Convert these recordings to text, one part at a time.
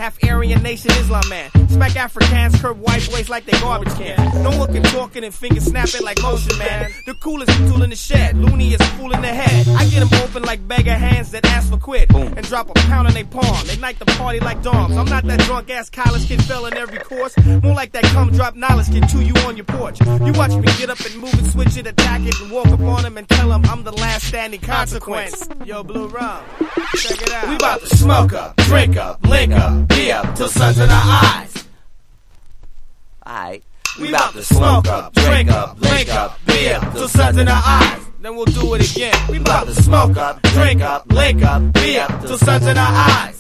half Aryan Nation Islam man. Smack Africans, curb white boys like they garbage can. Don't look at talking and finger snapping like motion man. The coolest tool in the shed, loony is fool in the head. I get them open like beggar hands that ask for quid. And drop a pound on they palm. They night the party like dogs. I'm not that drunk ass college kid fell in every course. More like that come drop knowledge kid to you on your porch. You watch me get up and move it, switch it, attack it, and walk up on them and tell them I'm the last standing consequence. Yo, Blue Rum, check it out. We bout to smoke up, drink up, link up, be up till sun's in our eyes. Alright. We bout to smoke up, drink up, link up, be up till sun's in our eyes. Then we'll do it again. We bout to smoke up, drink up, link up, be up till sun's in our eyes.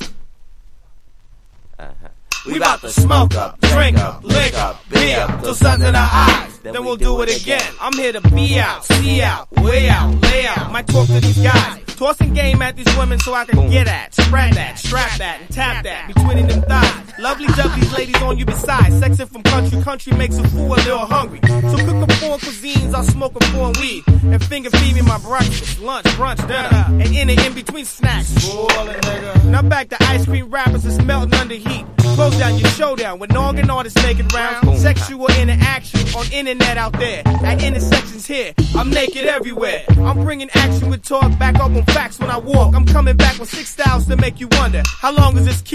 We bout to smoke up, drink up, link up, be up till sun's in our eyes. Then we'll do it again. I'm here to be out, see out, way out, lay out. Might talk to these guys, tossing game at these women so I can get at, spread that, strap that, and tap that between them thighs. Lovely these ladies on you besides. Sexing from country makes a fool a little hungry. So cook up foreign cuisines, I'll smoke a foreign weed and finger feed me my breakfast, lunch, brunch, dinner, and in between snacks. Now back to ice cream wrappers that's melting under heat. Close down your showdown with noggin artists making rounds. Sexual interaction on internet out there. At intersections here, I'm naked everywhere. I'm bringing action with talk back up on facts when I walk. I'm coming back with 6 styles to make you wonder how long is this kid